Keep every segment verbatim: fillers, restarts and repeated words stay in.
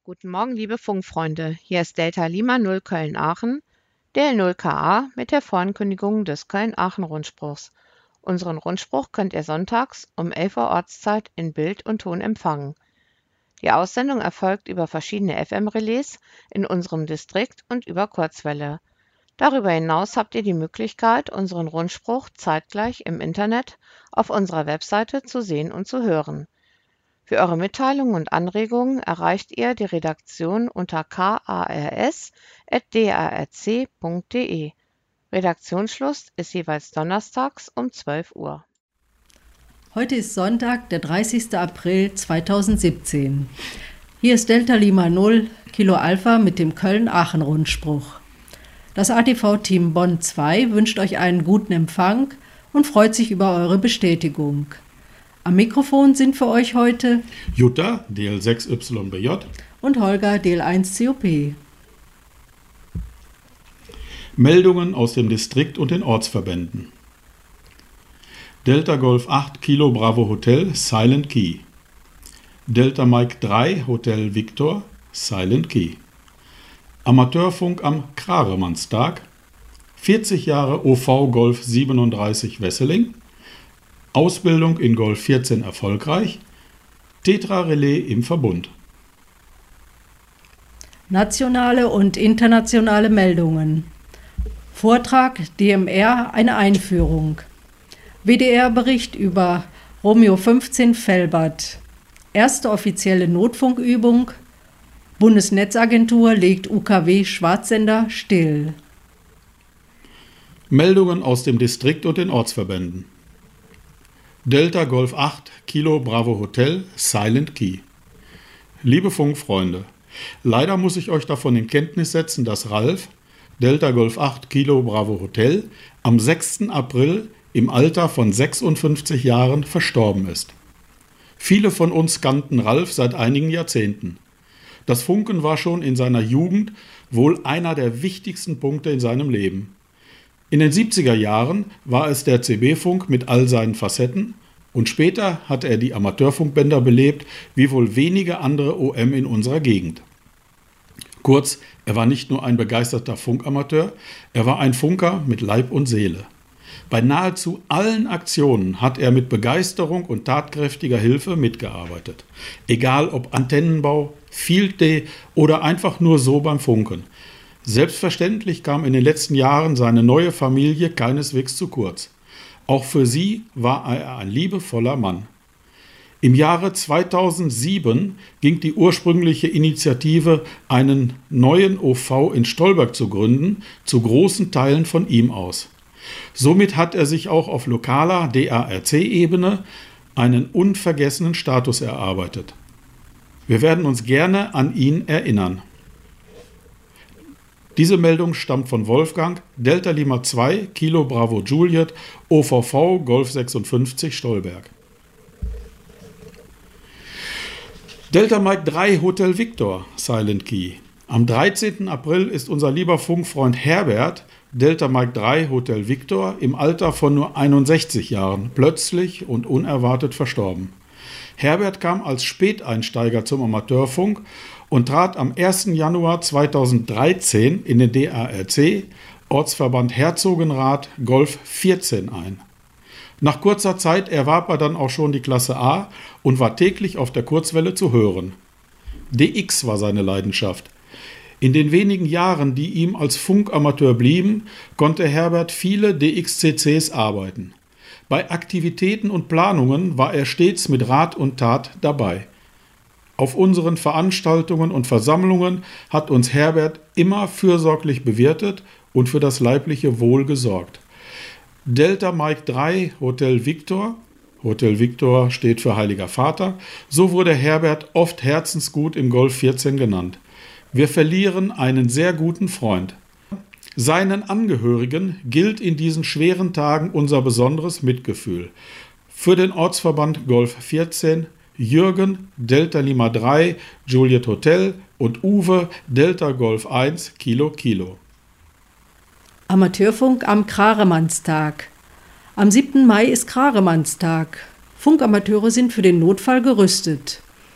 Guten Morgen, liebe Funkfreunde. Hier ist Delta Lima null Köln-Aachen, D L null K A mit der Vorankündigung des Köln-Aachen-Rundspruchs. Unseren Rundspruch könnt ihr sonntags um elf Uhr Ortszeit in Bild und Ton empfangen. Die Aussendung erfolgt über verschiedene F M-Relais in unserem Distrikt und über Kurzwelle. Darüber hinaus habt ihr die Möglichkeit, unseren Rundspruch zeitgleich im Internet auf unserer Webseite zu sehen und zu hören. Für eure Mitteilungen und Anregungen erreicht ihr die Redaktion unter kars at d a r c punkt d e. Redaktionsschluss ist jeweils donnerstags um zwölf Uhr. Heute ist Sonntag, der dreißigster April zweitausendsiebzehn. Hier ist Delta Lima null Kilo Alpha mit dem Köln-Aachen-Rundspruch. Das A T V-Team Bonn zwei wünscht euch einen guten Empfang und freut sich über eure Bestätigung. Am Mikrofon sind für euch heute Jutta, D L sechs Y B J und Holger, D L eins C O P. Meldungen aus dem Distrikt und den Ortsverbänden. Delta Golf acht Kilo Bravo Hotel Silent Key. Delta Mike drei Hotel Victor Silent Key. Amateurfunk am Kraremannstag. vierzig Jahre O V Golf siebenunddreißig Wesseling. Ausbildung in Golf vierzehn erfolgreich. Tetra-Relais im Verbund. Nationale und internationale Meldungen. Vortrag D M R, eine Einführung. W D R-Bericht über Romeo fünfzehn Felbert. Erste offizielle Notfunkübung. Bundesnetzagentur legt U K W-Schwarzsender still. Meldungen aus dem Distrikt und den Ortsverbänden. Delta Golf acht Kilo Bravo Hotel Silent Key. Liebe Funkfreunde, leider muss ich euch davon in Kenntnis setzen, dass Ralf, Delta Golf acht Kilo Bravo Hotel, am sechsten April im Alter von sechsundfünfzig Jahren verstorben ist. Viele von uns kannten Ralf seit einigen Jahrzehnten. Das Funken war schon in seiner Jugend wohl einer der wichtigsten Punkte in seinem Leben. In den siebziger Jahren war es der C B-Funk mit all seinen Facetten und später hat er die Amateurfunkbänder belebt, wie wohl wenige andere O M in unserer Gegend. Kurz, er war nicht nur ein begeisterter Funkamateur, er war ein Funker mit Leib und Seele. Bei nahezu allen Aktionen hat er mit Begeisterung und tatkräftiger Hilfe mitgearbeitet. Egal ob Antennenbau, Field Day oder einfach nur so beim Funken. Selbstverständlich kam in den letzten Jahren seine neue Familie keineswegs zu kurz. Auch für sie war er ein liebevoller Mann. Im Jahre zweitausendsieben ging die ursprüngliche Initiative, einen neuen O V in Stolberg zu gründen, zu großen Teilen von ihm aus. Somit hat er sich auch auf lokaler D A R C-Ebene einen unvergessenen Status erarbeitet. Wir werden uns gerne an ihn erinnern. Diese Meldung stammt von Wolfgang, Delta Lima zwei Kilo Bravo Juliet, O V V Golf sechsundfünfzig Stolberg. Delta Mike drei Hotel Victor Silent Key. Am dreizehnten April ist unser lieber Funkfreund Herbert, Delta Mike drei Hotel Victor, im Alter von nur einundsechzig Jahren plötzlich und unerwartet verstorben. Herbert kam als Späteinsteiger zum Amateurfunk und trat am ersten Januar zweitausenddreizehn in den D A R C, Ortsverband Herzogenrath, Golf vierzehn ein. Nach kurzer Zeit erwarb er dann auch schon die Klasse A und war täglich auf der Kurzwelle zu hören. D X war seine Leidenschaft. In den wenigen Jahren, die ihm als Funkamateur blieben, konnte Herbert viele D X C Cs arbeiten. Bei Aktivitäten und Planungen war er stets mit Rat und Tat dabei. Auf unseren Veranstaltungen und Versammlungen hat uns Herbert immer fürsorglich bewirtet und für das leibliche Wohl gesorgt. Delta Mike drei Hotel Victor, Hotel Victor steht für Heiliger Vater, so wurde Herbert oft herzensgut im Golf vierzehn genannt. Wir verlieren einen sehr guten Freund. Seinen Angehörigen gilt in diesen schweren Tagen unser besonderes Mitgefühl. Für den Ortsverband Golf vierzehn Jürgen, Delta Lima drei, Juliet Hotel und Uwe, Delta Golf eins, Kilo Kilo. Amateurfunk am Kraremannstag. Am siebten Mai ist Kraremannstag. Funkamateure sind für den Notfall gerüstet.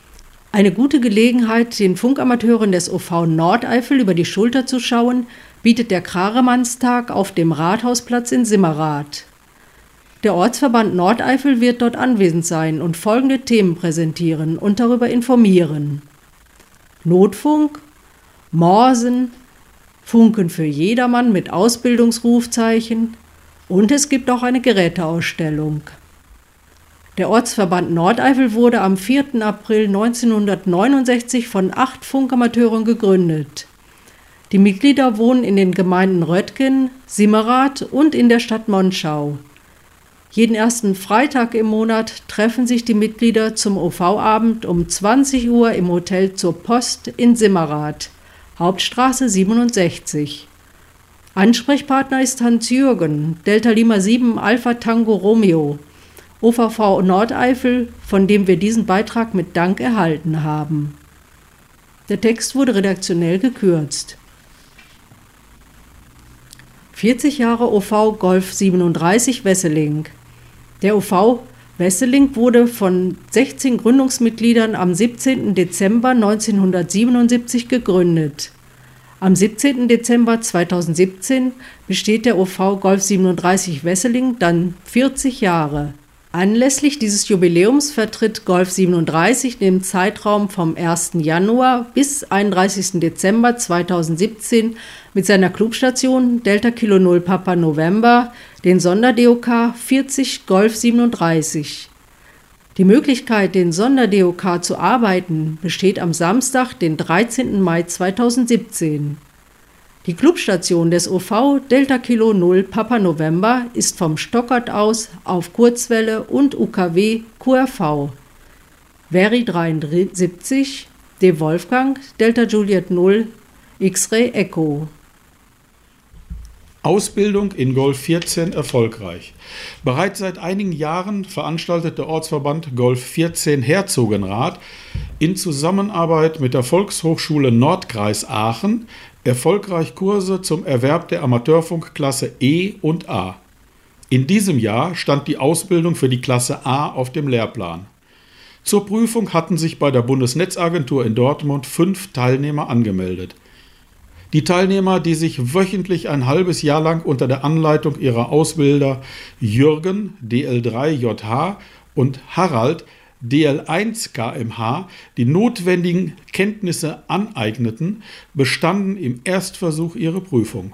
Eine gute Gelegenheit, den Funkamateuren des O V Nordeifel über die Schulter zu schauen, bietet der Krahremannstag auf dem Rathausplatz in Simmerath. Der Ortsverband Nordeifel wird dort anwesend sein und folgende Themen präsentieren und darüber informieren: Notfunk, Morsen, Funken für jedermann mit Ausbildungsrufzeichen und es gibt auch eine Geräteausstellung. Der Ortsverband Nordeifel wurde am vierten April neunzehnhundertneunundsechzig von acht Funkamateuren gegründet. Die Mitglieder wohnen in den Gemeinden Röttgen, Simmerath und in der Stadt Monschau. Jeden ersten Freitag im Monat treffen sich die Mitglieder zum O V-Abend um zwanzig Uhr im Hotel zur Post in Simmerath, Hauptstraße siebenundsechzig. Ansprechpartner ist Hans-Jürgen, Delta Lima sieben Alpha Tango Romeo, O V V Nordeifel, von dem wir diesen Beitrag mit Dank erhalten haben. Der Text wurde redaktionell gekürzt. vierzig Jahre O V Golf siebenunddreißig Wesseling. Der O V Wesseling wurde von sechzehn Gründungsmitgliedern am siebzehnten Dezember neunzehnhundertsiebenundsiebzig gegründet. Am siebzehnten Dezember zweitausendsiebzehn besteht der O V Golf siebenunddreißig Wesseling dann vierzig Jahre. Anlässlich dieses Jubiläums vertritt Golf siebenunddreißig den Zeitraum vom ersten Januar bis einunddreißigsten Dezember zweitausendsiebzehn mit seiner Clubstation Delta Kilo null Papa November den Sonder-D O K vierzig Golf siebenunddreißig. Die Möglichkeit, den Sonder-D O K zu arbeiten, besteht am Samstag, den dreizehnten Mai zweitausendsiebzehn. Die Clubstation des O V Delta Kilo null Papa November ist vom Stockert aus auf Kurzwelle und U K W Q R V. Veri dreiundsiebzig, De Wolfgang, Delta Juliet null, X-Ray Echo. Ausbildung in Golf vierzehn erfolgreich. Bereits seit einigen Jahren veranstaltet der Ortsverband Golf vierzehn Herzogenrath in Zusammenarbeit mit der Volkshochschule Nordkreis Aachen erfolgreich Kurse zum Erwerb der Amateurfunkklasse E und A. In diesem Jahr stand die Ausbildung für die Klasse A auf dem Lehrplan. Zur Prüfung hatten sich bei der Bundesnetzagentur in Dortmund fünf Teilnehmer angemeldet. Die Teilnehmer, die sich wöchentlich ein halbes Jahr lang unter der Anleitung ihrer Ausbilder Jürgen, D L drei J H und Harald, D L eins K M H, die notwendigen Kenntnisse aneigneten, bestanden im Erstversuch ihre Prüfung.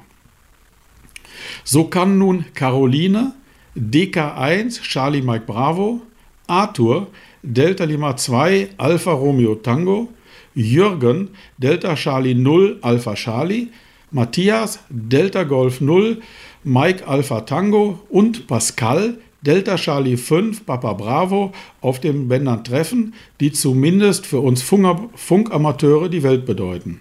So kann nun Caroline, D K eins Charlie Mike Bravo, Arthur, Delta Lima zwei Alpha Romeo Tango, Jürgen, Delta Charlie null Alpha Charlie, Matthias, Delta Golf null Mike Alpha Tango und Pascal, Delta Charlie fünf Papa Bravo auf den Bändern treffen, die zumindest für uns Funkamateure die Welt bedeuten.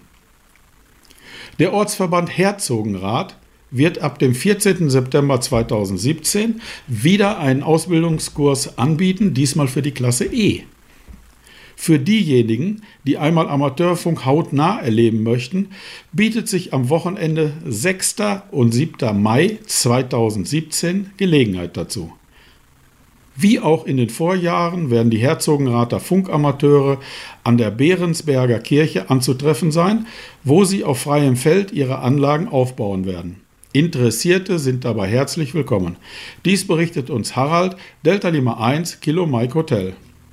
Der Ortsverband Herzogenrath wird ab dem vierzehnten September zweitausendsiebzehn wieder einen Ausbildungskurs anbieten, diesmal für die Klasse E. Für diejenigen, die einmal Amateurfunk hautnah erleben möchten, bietet sich am Wochenende sechsten und siebten Mai zweitausendsiebzehn Gelegenheit dazu. Wie auch in den Vorjahren werden die Herzogenrather Funkamateure an der Behrensberger Kirche anzutreffen sein, wo sie auf freiem Feld ihre Anlagen aufbauen werden. Interessierte sind dabei herzlich willkommen. Dies berichtet uns Harald, Delta Lima eins Kilo Mike Hotel.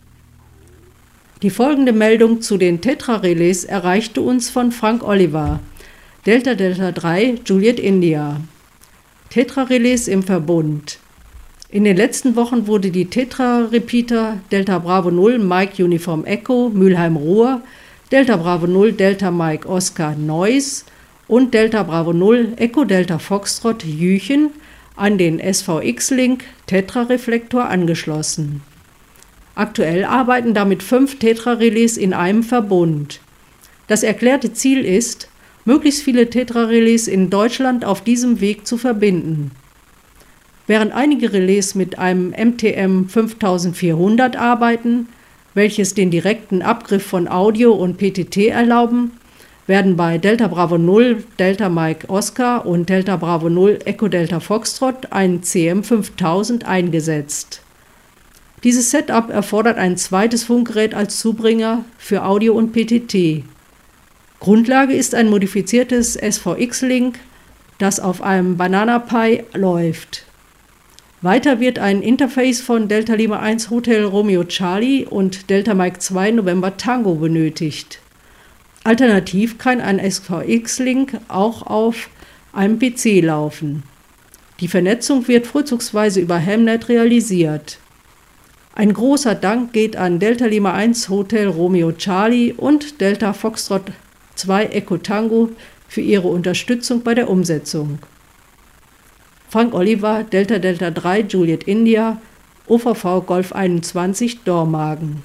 Die folgende Meldung zu den Tetra-Relais erreichte uns von Frank Oliver, Delta Delta drei Juliet India. Tetra-Relais im Verbund. In den letzten Wochen wurde die Tetra-Repeater Delta Bravo null Mike Uniform Echo Mülheim Ruhr, Delta Bravo null Delta Mike Oscar Neuss und Delta Bravo null Echo Delta Foxtrot Jüchen an den S V X-Link Tetra-Reflektor angeschlossen. Aktuell arbeiten damit fünf Tetra-Relais in einem Verbund. Das erklärte Ziel ist, möglichst viele Tetra-Relais in Deutschland auf diesem Weg zu verbinden. Während einige Relais mit einem M T M fünftausendvierhundert arbeiten, welches den direkten Abgriff von Audio und P T T erlauben, werden bei Delta Bravo null Delta Mike Oscar und Delta Bravo null Echo Delta Foxtrot ein C M fünftausend eingesetzt. Dieses Setup erfordert ein zweites Funkgerät als Zubringer für Audio und P T T. Grundlage ist ein modifiziertes S V X-Link, das auf einem Banana Pi läuft. Weiter wird ein Interface von Delta Lima eins Hotel Romeo Charlie und Delta Mike zwei November Tango benötigt. Alternativ kann ein S V X-Link auch auf einem P C laufen. Die Vernetzung wird vorzugsweise über Hamnet realisiert. Ein großer Dank geht an Delta Lima eins Hotel Romeo Charlie und Delta Foxtrot zwei Echo Tango für ihre Unterstützung bei der Umsetzung. Frank Oliver, Delta Delta drei Juliet India, O V V Golf einundzwanzig Dormagen.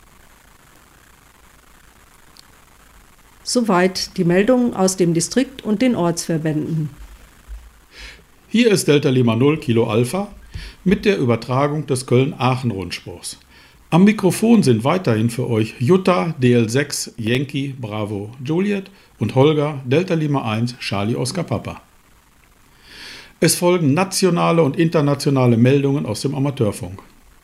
Soweit die Meldungen aus dem Distrikt und den Ortsverbänden. Hier ist Delta Lima null Kilo Alpha mit der Übertragung des Köln-Aachen-Rundspruchs. Am Mikrofon sind weiterhin für euch Jutta D L sechs Yankee Bravo Juliet und Holger Delta Lima eins Charlie Oscar Papa. Es folgen nationale und internationale Meldungen aus dem Amateurfunk.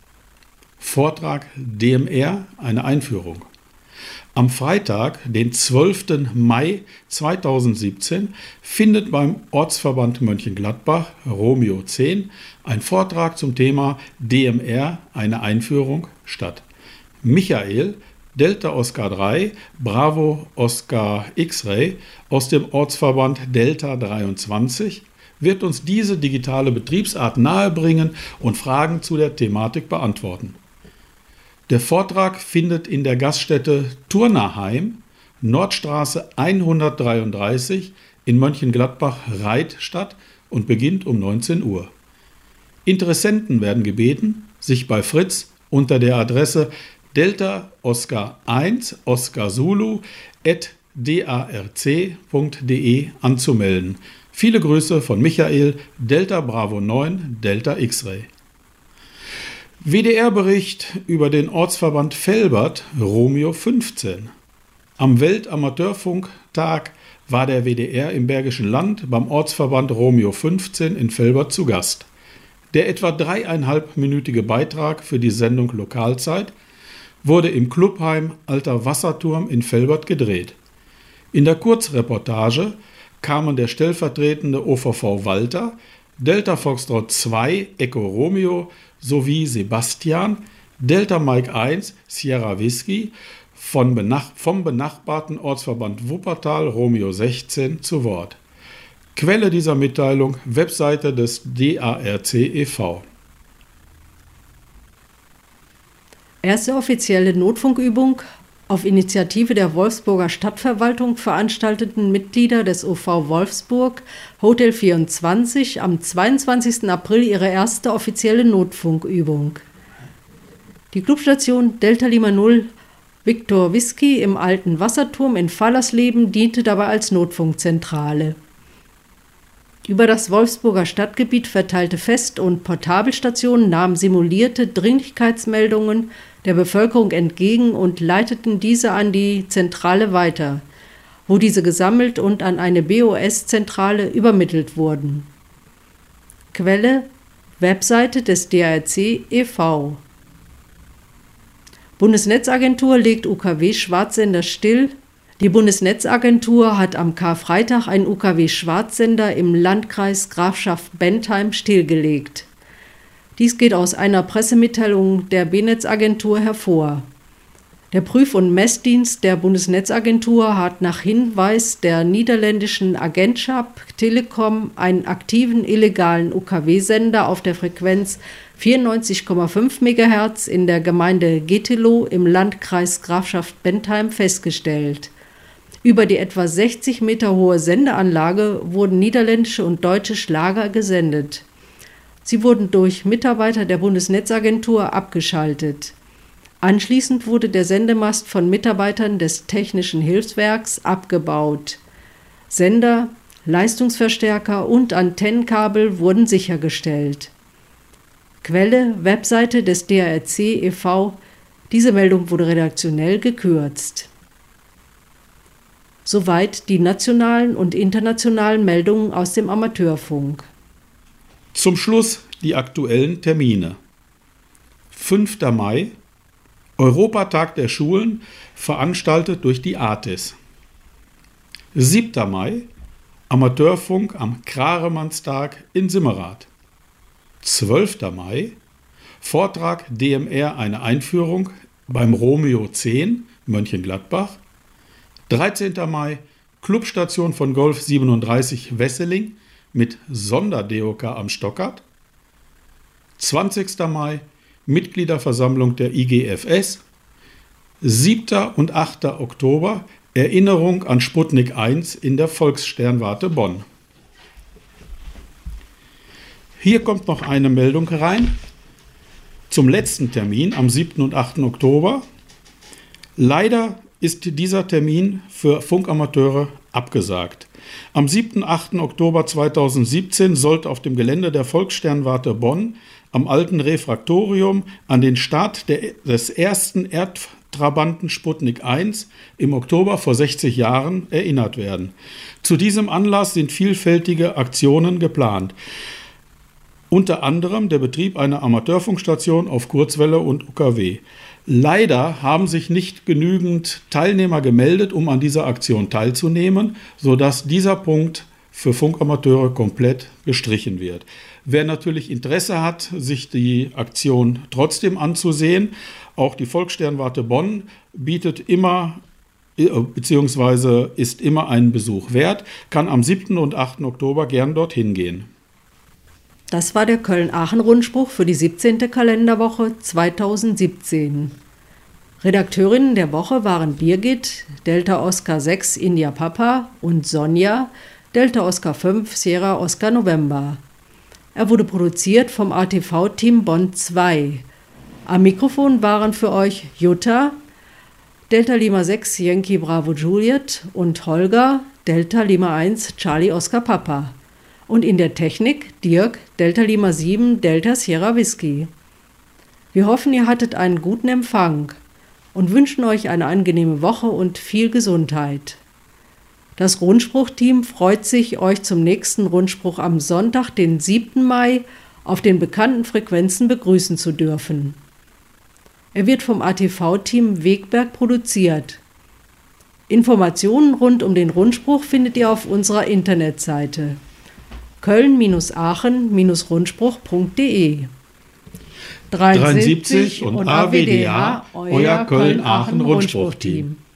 Vortrag D M R, eine Einführung. Am Freitag, den zwölften Mai zweitausendsiebzehn, findet beim Ortsverband Mönchengladbach Romeo zehn ein Vortrag zum Thema D M R, eine Einführung statt. Michael, Delta Oscar drei, Bravo Oscar X-Ray aus dem Ortsverband Delta dreiundzwanzig wird uns diese digitale Betriebsart nahebringen und Fragen zu der Thematik beantworten. Der Vortrag findet in der Gaststätte Turnerheim, Nordstraße hundertdreiunddreißig in Mönchengladbach-Reit statt und beginnt um neunzehn Uhr. Interessenten werden gebeten, sich bei Fritz unter der Adresse Delta Oscar eins Oscar Zulu at darc punkt de anzumelden. Viele Grüße von Michael, Delta Bravo neun, Delta X-Ray. W D R-Bericht über den Ortsverband Velbert, Romeo fünfzehn. Am Weltamateurfunktag war der W D R im Bergischen Land beim Ortsverband Romeo fünfzehn in Velbert zu Gast. Der etwa dreieinhalbminütige Beitrag für die Sendung Lokalzeit wurde im Clubheim Alter Wasserturm in Velbert gedreht. In der Kurzreportage kamen der stellvertretende O V V Walter, Delta Foxtrot zwei Echo Romeo sowie Sebastian, Delta Mike eins Sierra Whisky von benach- vom benachbarten Ortsverband Wuppertal Romeo sechzehn zu Wort. Quelle dieser Mitteilung: Webseite des D A R C e V. Erste offizielle Notfunkübung auf Initiative der Wolfsburger Stadtverwaltung veranstalteten Mitglieder des O V Wolfsburg Hotel vierundzwanzig am zweiundzwanzigsten April ihre erste offizielle Notfunkübung. Die Clubstation Delta Lima null Victor Whisky im Alten Wasserturm in Fallersleben diente dabei als Notfunkzentrale. Über das Wolfsburger Stadtgebiet verteilte Fest- und Portabelstationen nahmen simulierte Dringlichkeitsmeldungen der Bevölkerung entgegen und leiteten diese an die Zentrale weiter, wo diese gesammelt und an eine B O S-Zentrale übermittelt wurden. Quelle: Webseite des D A R C e V. Bundesnetzagentur legt U K W-Schwarzsender still. Die Bundesnetzagentur hat am Karfreitag einen U K W-Schwarzsender im Landkreis Grafschaft Bentheim stillgelegt. Dies geht aus einer Pressemitteilung der B-Netzagentur hervor. Der Prüf- und Messdienst der Bundesnetzagentur hat nach Hinweis der niederländischen Agentschap Telekom einen aktiven illegalen U K W-Sender auf der Frequenz vierundneunzig Komma fünf Megahertz in der Gemeinde Getelow im Landkreis Grafschaft Bentheim festgestellt. Über die etwa sechzig Meter hohe Sendeanlage wurden niederländische und deutsche Schlager gesendet. Sie wurden durch Mitarbeiter der Bundesnetzagentur abgeschaltet. Anschließend wurde der Sendemast von Mitarbeitern des Technischen Hilfswerks abgebaut. Sender, Leistungsverstärker und Antennenkabel wurden sichergestellt. Quelle: Webseite des D A R C e V. Diese Meldung wurde redaktionell gekürzt. Soweit die nationalen und internationalen Meldungen aus dem Amateurfunk. Zum Schluss die aktuellen Termine. fünfter Mai, Europatag der Schulen, veranstaltet durch die Artis. siebter Mai, Amateurfunk am Kraremannstag in Simmerath. zwölfter Mai, Vortrag D M R eine Einführung beim Romeo zehn, Mönchengladbach. dreizehnter Mai, Clubstation von Golf siebenunddreißig Wesseling mit Sonder-D O K am Stockart. zwanzigster Mai, Mitgliederversammlung der I G F S. siebter und achter Oktober, Erinnerung an Sputnik eins in der Volkssternwarte Bonn. Hier kommt noch eine Meldung rein zum letzten Termin am siebten und achten Oktober. Leider ist dieser Termin für Funkamateure abgesagt. Am siebten und achten Oktober zweitausendsiebzehn sollte auf dem Gelände der Volkssternwarte Bonn am alten Refraktorium an den Start der, des ersten Erdtrabanten Sputnik eins im Oktober vor sechzig Jahren erinnert werden. Zu diesem Anlass sind vielfältige Aktionen geplant. Unter anderem der Betrieb einer Amateurfunkstation auf Kurzwelle und U K W. Leider haben sich nicht genügend Teilnehmer gemeldet, um an dieser Aktion teilzunehmen, sodass dieser Punkt für Funkamateure komplett gestrichen wird. Wer natürlich Interesse hat, sich die Aktion trotzdem anzusehen, auch die Volkssternwarte Bonn bietet immer bzw. ist immer einen Besuch wert, kann am siebten und achten Oktober gern dorthin gehen. Das war der Köln-Aachen-Rundspruch für die siebzehnte Kalenderwoche zweitausendsiebzehn. Redakteurinnen der Woche waren Birgit, Delta Oscar sechs India Papa und Sonja, Delta Oscar fünf Sierra Oscar November. Er wurde produziert vom A T V-Team Bonn zwei. Am Mikrofon waren für euch Jutta, Delta Lima sechs Yankee Bravo Juliet und Holger, Delta Lima eins Charlie Oscar Papa. Und in der Technik Dirk, Delta Lima sieben Delta Sierra Whisky. Wir hoffen, ihr hattet einen guten Empfang und wünschen euch eine angenehme Woche und viel Gesundheit. Das Rundspruchteam freut sich, euch zum nächsten Rundspruch am Sonntag, den siebten Mai, auf den bekannten Frequenzen begrüßen zu dürfen. Er wird vom A T V-Team Wegberg produziert. Informationen rund um den Rundspruch findet ihr auf unserer Internetseite köln-aachen-rundspruch punkt de. dreiundsiebzig und A W D A, euer Köln-Aachen-Rundspruchteam.